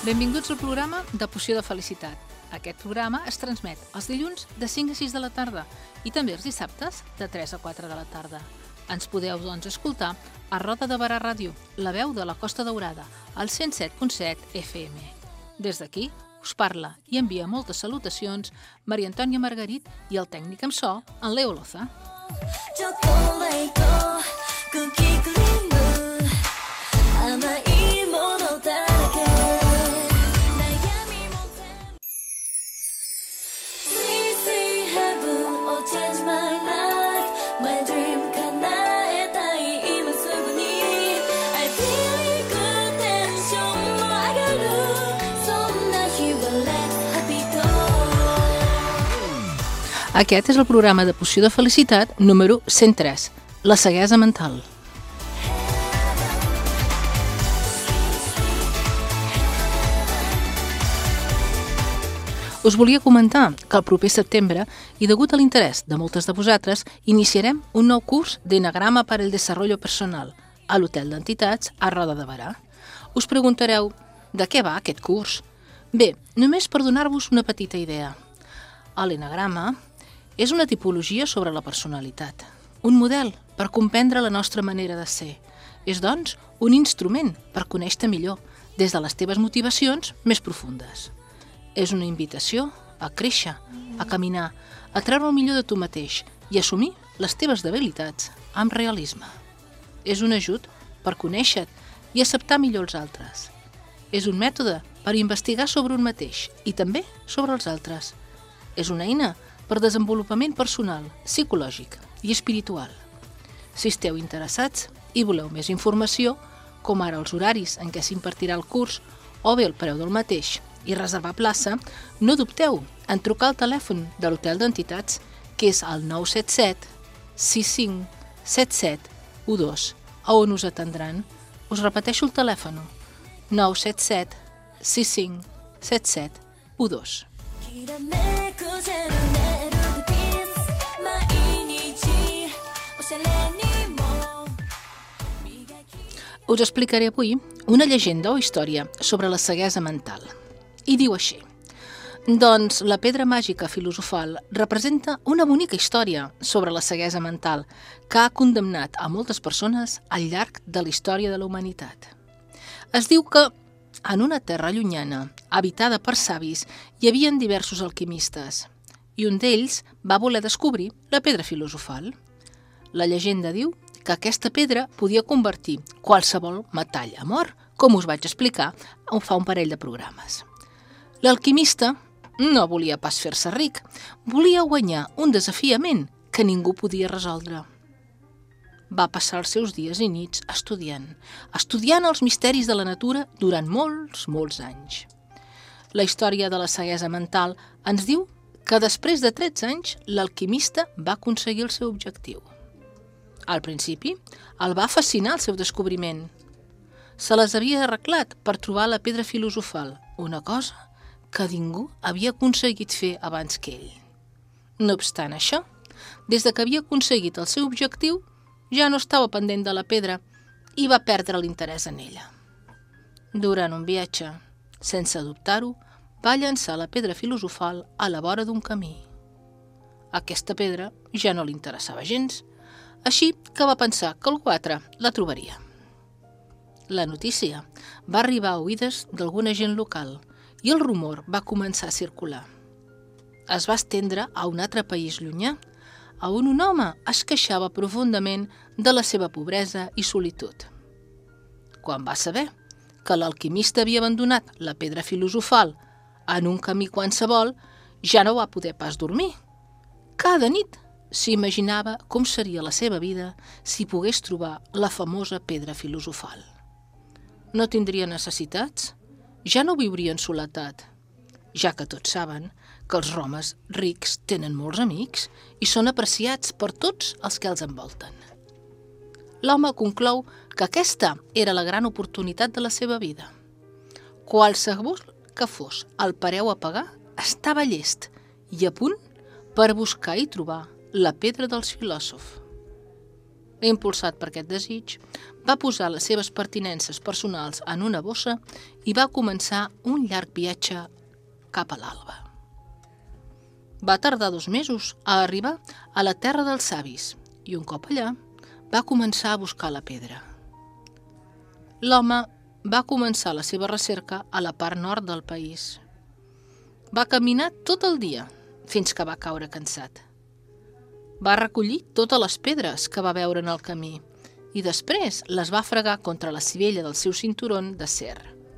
Benvinguts al programa de Poció de Felicitat. Aquest programa es transmet els dilluns de 5 a 6 de la tarda i també els dissabtes de 3 a 4 de la tarda. Ens podeu, doncs, escoltar a Roda de Barà Ràdio, la veu de la Costa Daurada, al 107.7 FM. Des d'aquí us parla i envia moltes salutacions Maria Antònia Margarit i el tècnic amb so, en Leo Loza. Aquest és el programa de Poció de Felicitat número 103, la ceguesa mental. Us volia comentar que el proper setembre, i degut a l'interès de moltes de vosaltres, iniciarem un nou curs d'Enagrama per al Desarrollo Personal a l'Hotel d'Entitats a Roda de Barà. Us preguntareu, de què va aquest curs? Bé, només per donar-vos una petita idea. L'Enagrama és una tipologia sobre la personalitat, un model per comprendre la nostra manera de ser. És, doncs, un instrument per conèixer-te millor, des de les teves motivacions més profundes. És una invitació a créixer, a caminar, a treure el millor de tu mateix i assumir les teves debilitats amb realisme. És un ajut per conèixer-te i acceptar millor els altres. És un mètode per investigar sobre un mateix i també sobre els altres. És una eina per desenvolupament personal, psicològic i espiritual. Si esteu interessats i voleu més informació, com ara els horaris en què s'impartirà el curs o bé el preu del mateix i reservar plaça, no dubteu en trucar al telèfon de l'Hotel d'Entitats, que és el 977 65 77 12, on us atendran. Us repeteixo el telèfon, 977 65 77 12. Us explicaré avui una llegenda o història sobre la ceguesa mental. I diu així. Doncs la pedra màgica filosofal representa una bonica història sobre la ceguesa mental que ha condemnat a moltes persones al llarg de la història de la humanitat. Es diu que en una terra llunyana, habitada per savis, hi havia diversos alquimistes i un d'ells va voler descobrir la pedra filosofal. La llegenda diu que aquesta pedra podia convertir qualsevol metall en or, com us vaig explicar fa un parell de programes. L'alquimista no volia pas fer-se ric, volia guanyar un desafiament que ningú podia resoldre. Va passar els seus dies i nits estudiant els misteris de la natura durant molts anys. La història de la ceguesa mental ens diu que després de 13 anys l'alquimista va aconseguir el seu objectiu. Al principi, el va fascinar el seu descobriment. Se les havia arreglat per trobar la pedra filosofal, una cosa que ningú havia aconseguit fer abans que ell. No obstant això, des que havia aconseguit el seu objectiu, ja no estava pendent de la pedra i va perdre l'interès en ella. Durant un viatge, sense dubtar-ho, va llançar la pedra filosofal a la vora d'un camí. Aquesta pedra ja no li interessava gens, així que va pensar que algú altre la trobaria. La notícia va arribar a oïdes d'alguna gent local i el rumor va començar a circular. Es va estendre a un altre país llunyà, on un home es queixava profundament de la seva pobresa i solitud. Quan va saber que l'alquimista havia abandonat la pedra filosofal en un camí qualsevol, ja no va poder pas dormir. Cada nit s'imaginava com seria la seva vida si pogués trobar la famosa pedra filosofal. No tindria necessitats, ja no viuria en soledat, ja que tots saben que els homes rics tenen molts amics i són apreciats per tots els que els envolten. L'home conclou que aquesta era la gran oportunitat de la seva vida. Qualsevol que fos el preu a pagar estava llest i a punt per buscar i trobar la pedra dels filòsofs. Impulsat per aquest desig, va posar les seves pertinences personals en una bossa i va començar un llarg viatge cap a l'alba. Va tardar 2 mesos a arribar a la terra dels savis i un cop allà va començar a buscar la pedra. L'home va començar la seva recerca a la part nord del país. Va caminar tot el dia fins que va caure cansat. Va recollir totes les pedres que va veure en el camí i després les va fregar contra la sivella del seu cinturón d'acer.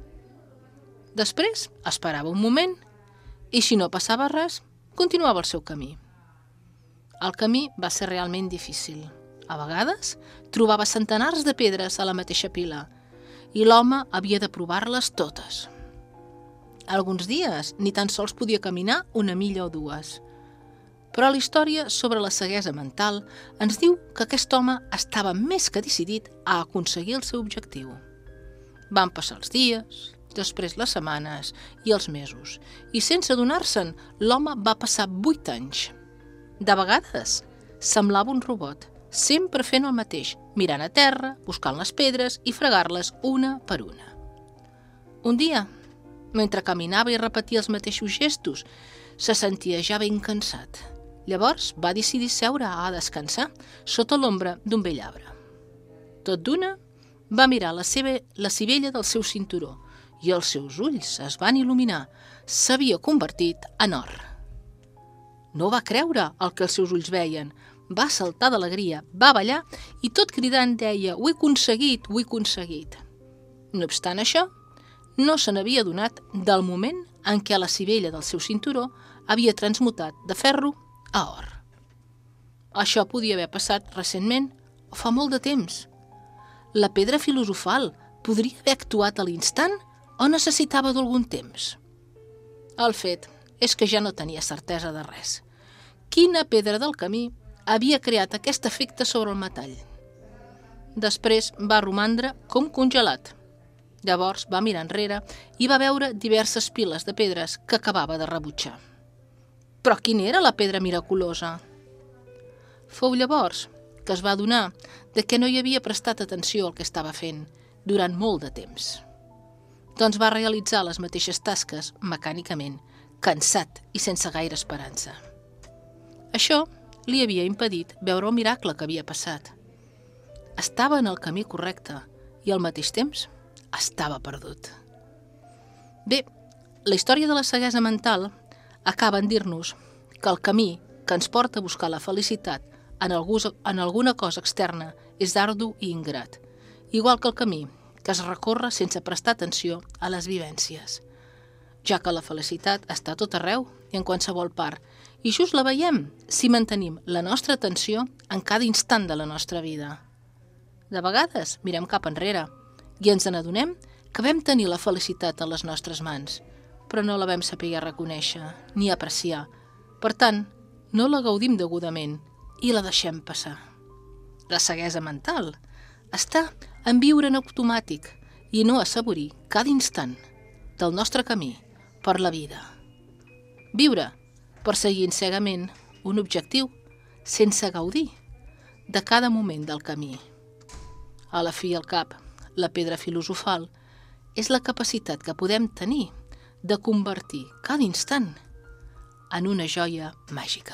Després esperava un moment i, si no passava res, continuava el seu camí. El camí va ser realment difícil. A vegades trobava centenars de pedres a la mateixa pila i l'home havia de provar-les totes. Alguns dies ni tan sols podia caminar 1 milla o 2. Però la història sobre la ceguesa mental ens diu que aquest home estava més que decidit a aconseguir el seu objectiu. Van passar els dies, després les setmanes i els mesos, i sense adonar-se'n, l'home va passar 8 anys. De vegades semblava un robot, sempre fent el mateix, mirant a terra, buscant les pedres i fregar-les una per una. Un dia, mentre caminava i repetia els mateixos gestos, se sentia ja ben cansat. Llavors va decidir seure a descansar sota l'ombra d'un vell arbre. Tot d'una, va mirar la sivella del seu cinturó i els seus ulls es van il·luminar. S'havia convertit en or. No va creure el que els seus ulls veien. Va saltar d'alegria, va ballar i tot cridant deia: «Ho he aconseguit, ho he aconseguit». No obstant això, no se n'havia adonat del moment en què la sivella del seu cinturó havia transmutat de ferro a or. Això podia haver passat recentment o fa molt de temps. La pedra filosofal podria haver actuat a l'instant o necessitava d'algun temps. El fet és que ja no tenia certesa de res. Quina pedra del camí havia creat aquest efecte sobre el metall? Després va romandre com congelat. Llavors va mirar enrere i va veure diverses piles de pedres que acabava de rebutjar. Però quina era la pedra miraculosa? Fou llavors que es va adonar de que no hi havia prestat atenció al que estava fent durant molt de temps. Doncs va realitzar les mateixes tasques mecànicament, cansat i sense gaire esperança. Això li havia impedit veure el miracle que havia passat. Estava en el camí correcte i al mateix temps estava perdut. Bé, la història de la ceguesa mental acaba en dir-nos que el camí que ens porta a buscar la felicitat en alguna cosa externa és ardu i ingrat, igual que el camí que es recorre sense prestar atenció a les vivències, ja que la felicitat està a tot arreu i en qualsevol part, i just la veiem si mantenim la nostra atenció en cada instant de la nostra vida. De vegades mirem cap enrere i ens n'adonem que vam tenir la felicitat a les nostres mans, però no la vam saber reconèixer ni apreciar. Per tant, no la gaudim degudament i la deixem passar. La ceguesa mental està en viure en automàtic i no assaborir cada instant del nostre camí per la vida. Viure perseguint cegament un objectiu sense gaudir de cada moment del camí. A la fi i al cap, la pedra filosofal és la capacitat que podem tenir de convertir cada instant en una joia màgica.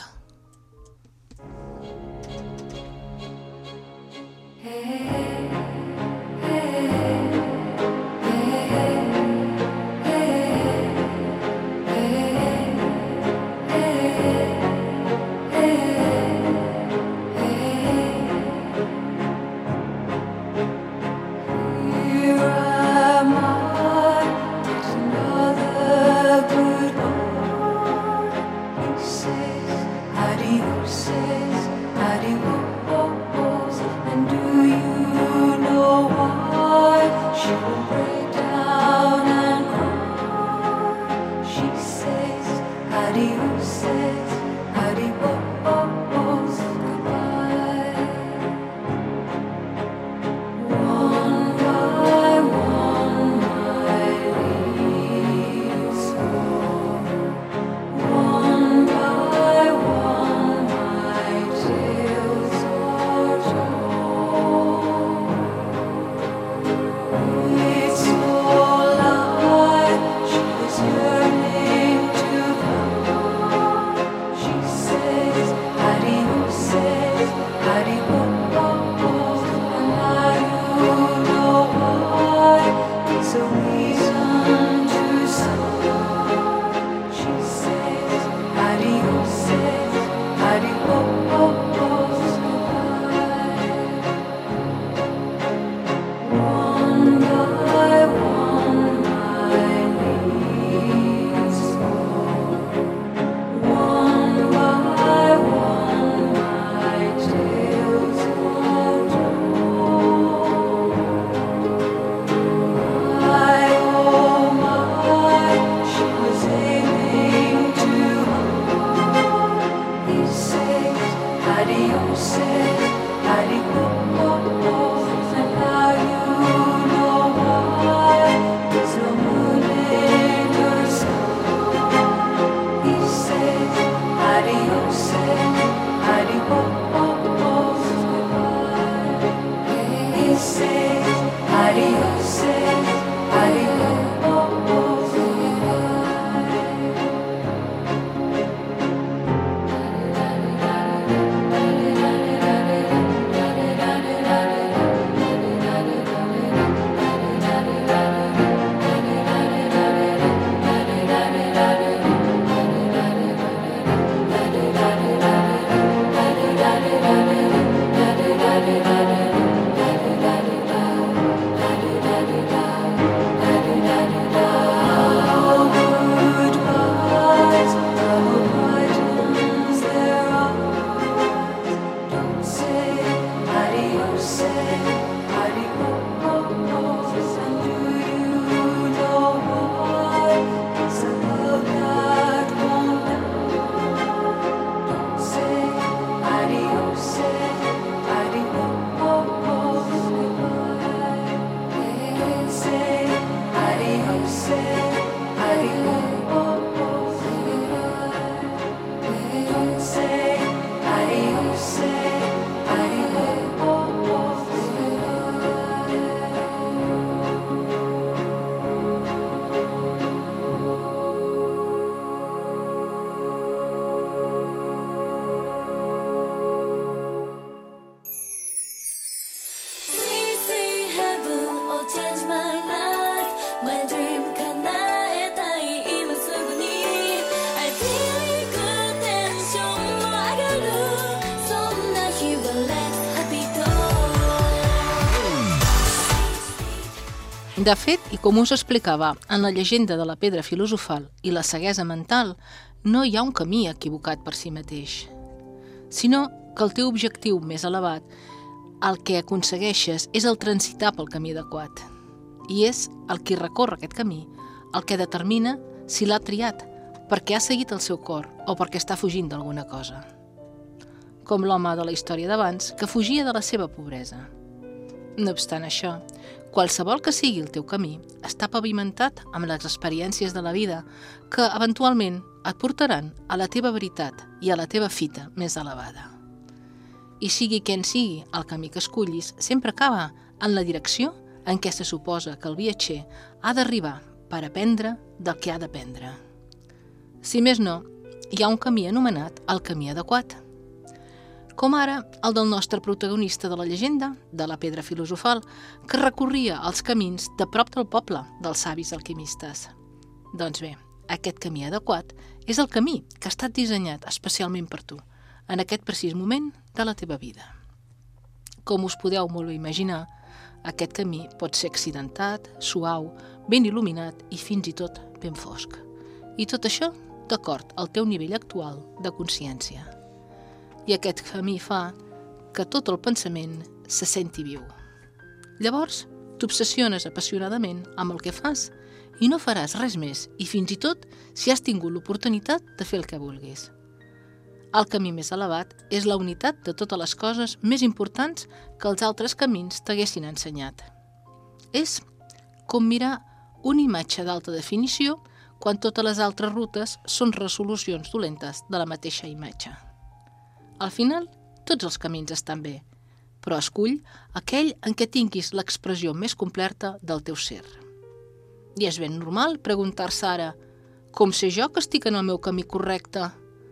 De fet, i com us explicava en la llegenda de la pedra filosofal i la ceguesa mental, no hi ha un camí equivocat per si mateix, sinó que el teu objectiu més elevat, el que aconsegueixes, és el transitar pel camí adequat. I és el qui recorre aquest camí el que determina si l'ha triat perquè ha seguit el seu cor o perquè està fugint d'alguna cosa. Com l'home de la història d'abans que fugia de la seva pobresa. No obstant això, qualsevol que sigui el teu camí està pavimentat amb les experiències de la vida que, eventualment, et portaran a la teva veritat i a la teva fita més elevada. I sigui quin sigui el camí que escollis, sempre acaba en la direcció en què se suposa que el viatger ha d'arribar per aprendre del que ha d'aprendre. Si més no, hi ha un camí anomenat el camí adequat, com ara el del nostre protagonista de la llegenda, de la pedra filosofal, que recorria els camins de prop del poble dels savis alquimistes. Doncs bé, aquest camí adequat és el camí que ha estat dissenyat especialment per tu, en aquest precís moment de la teva vida. Com us podeu molt bé imaginar, aquest camí pot ser accidentat, suau, ben il·luminat i fins i tot ben fosc. I tot això d'acord al teu nivell actual de consciència. I aquest camí fa que tot el pensament se senti viu. Llavors, t'obsessiones apassionadament amb el que fas i no faràs res més, i fins i tot si has tingut l'oportunitat de fer el que vulguis. El camí més elevat és la unitat de totes les coses més importants que els altres camins t'haguessin ensenyat. És com mirar una imatge d'alta definició quan totes les altres rutes són resolucions dolentes de la mateixa imatge. Al final, tots els camins estan bé, però escull aquell en què tinguis l'expressió més completa del teu ser. I és ben normal preguntar-se ara, com sé jo que estic en el meu camí correcte?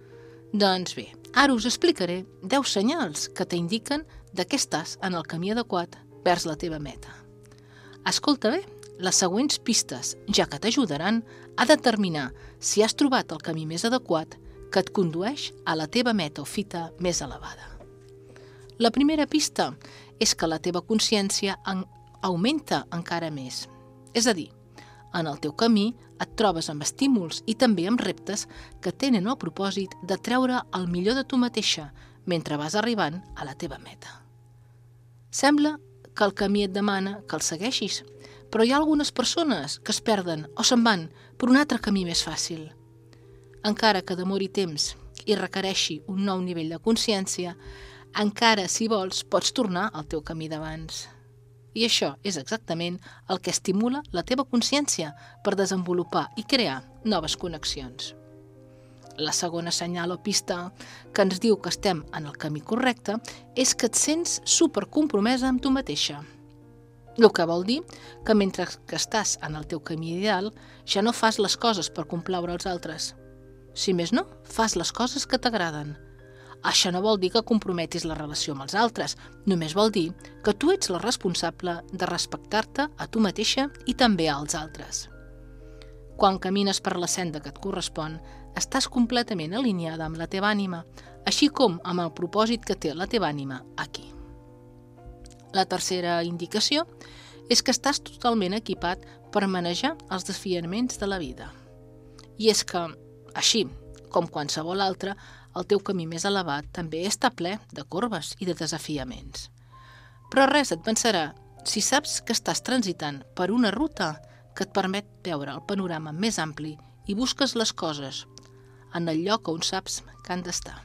Doncs bé, ara us explicaré 10 senyals que t'indiquen de què estàs en el camí adequat vers la teva meta. Escolta bé les següents pistes, ja que t'ajudaran a determinar si has trobat el camí més adequat que et condueix a la teva meta o fita més elevada. La primera pista és que la teva consciència augmenta encara més. És a dir, en el teu camí et trobes amb estímuls i també amb reptes que tenen el propòsit de treure el millor de tu mateixa mentre vas arribant a la teva meta. Sembla que el camí et demana que el segueixis, però hi ha algunes persones que es perden o se'n van per un altre camí més fàcil. Encara que demori temps i requereixi un nou nivell de consciència, encara, si vols, pots tornar al teu camí d'abans. I això és exactament el que estimula la teva consciència per desenvolupar i crear noves connexions. La segona senyal o pista que ens diu que estem en el camí correcte és que et sents supercompromesa amb tu mateixa. El que vol dir que mentre que estàs en el teu camí ideal ja no fas les coses per complaure els altres. Si més no, fas les coses que t'agraden. Això no vol dir que comprometis la relació amb els altres, només vol dir que tu ets la responsable de respectar-te a tu mateixa i també als altres. Quan camines per la senda que et correspon, estàs completament alineada amb la teva ànima, així com amb el propòsit que té la teva ànima aquí. La tercera indicació és que estàs totalment equipat per manejar els desafiaments de la vida. I és que, així com qualsevol altre, el teu camí més elevat també està ple de corbes i de desafiaments. Però res et pensarà si saps que estàs transitant per una ruta que et permet veure el panorama més ampli i busques les coses en el lloc on saps que han d'estar.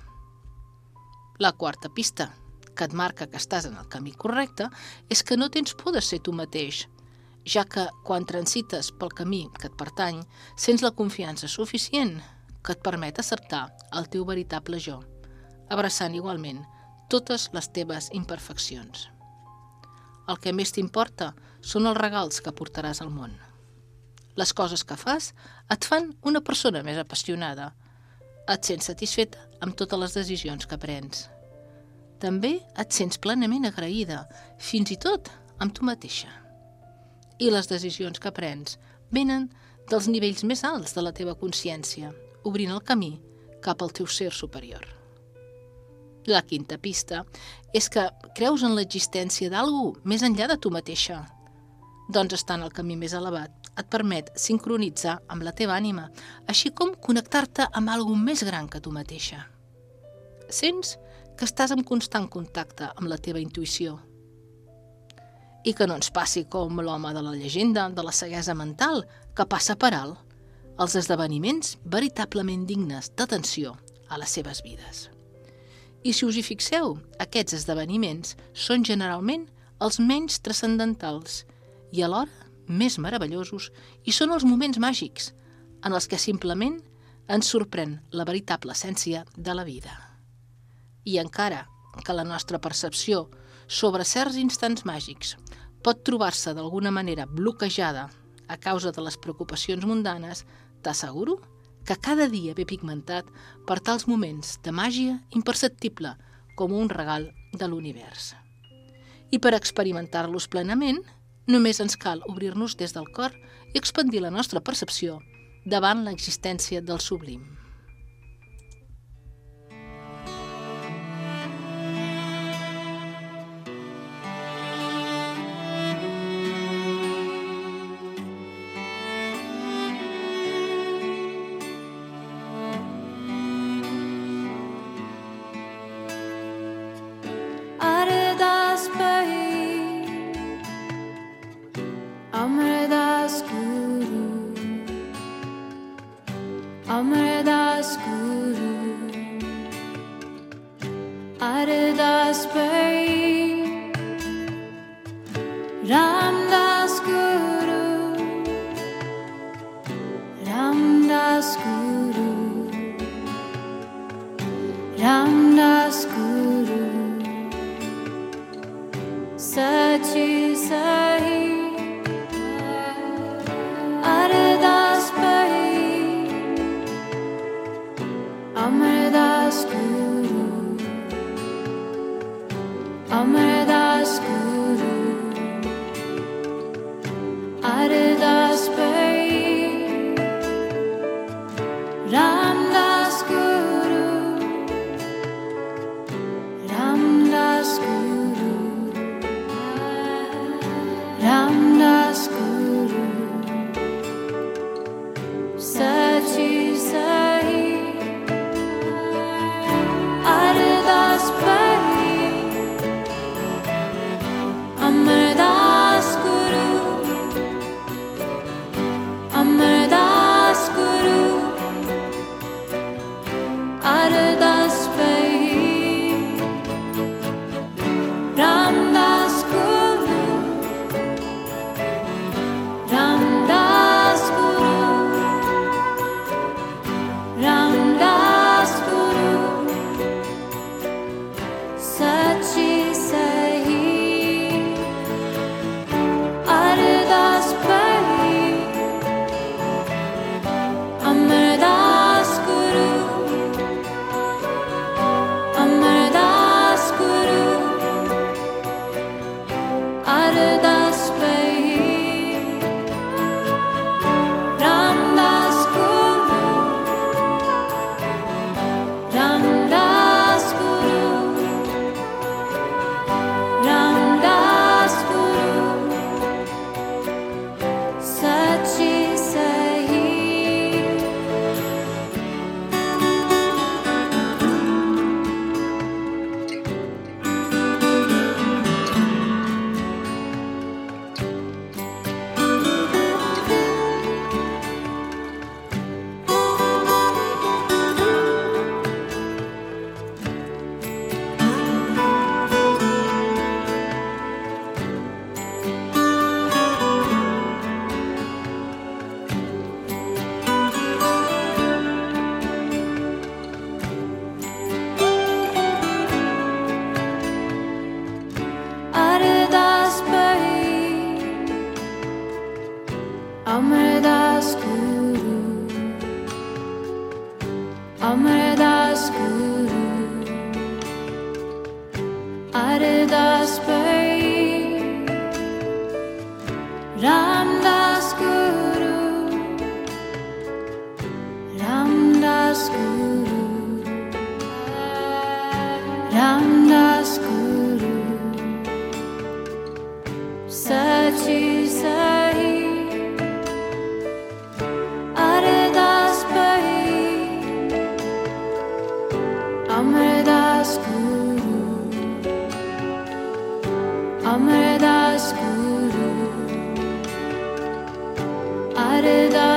La quarta pista que et marca que estàs en el camí correcte és que no tens por de ser tu mateix, ja que quan transites pel camí que et pertany, sents la confiança suficient que et permet acceptar el teu veritable jo, abraçant igualment totes les teves imperfeccions. El que més t'importa són els regals que portaràs al món. Les coses que fas et fan una persona més apassionada. Et sents satisfeta amb totes les decisions que prens. També et sents plenament agraïda, fins i tot amb tu mateixa. I les decisions que prens venen dels nivells més alts de la teva consciència, obrint el camí cap al teu ser superior. La quinta pista és que creus en l'existència d'algú més enllà de tu mateixa. Doncs estar en el camí més elevat et permet sincronitzar amb la teva ànima, així com connectar-te amb algú més gran que tu mateixa. Sents que estàs en constant contacte amb la teva intuïció. I que no ens passi com l'home de la llegenda de la ceguesa mental, que passa per alt els esdeveniments veritablement dignes d'atenció a les seves vides. I si us hi fixeu, aquests esdeveniments són generalment els menys transcendentals i alhora més meravellosos i són els moments màgics en els que simplement ens sorprèn la veritable essència de la vida. I encara que la nostra percepció sobre certs instants màgics pot trobar-se d'alguna manera bloquejada a causa de les preocupacions mundanes, t'asseguro que cada dia ve pigmentat per tals moments de màgia imperceptible com un regal de l'univers. I per experimentar-los plenament, només ens cal obrir-nos des del cor i expandir la nostra percepció davant l'existència del sublim. Amredas Guru, Ardas Pai, Ramdas Guru, Ramdas Guru, Ramdas Guru, Sachi Sahi, Ardas Pai, Ardas Pai, Ramdas Guru, Ramdas Guru, Ramdas Guru, Sachi Sahi, Ardas Pai, Amardas Guru, Amardas Guru, Ardas Pai, Ramdas Guru, Ramdas Guru, Ramdas Guru, Sachi Sahi, Ardas Pai, Amardas Guru, Amardas Guru, Ardas Pai, Ramdas Guru, Ramdas Guru, Ramdas Guru, Sachi Sahi. Ardas Pai, Amardas Guru, Amardas Guru, Ardas Pai, Ramdas Guru, Ramdas Guru, Ramdas Guru, Sachi Sahi, Ardas Pai, Amardas Guru, Amardas Guru, Ardas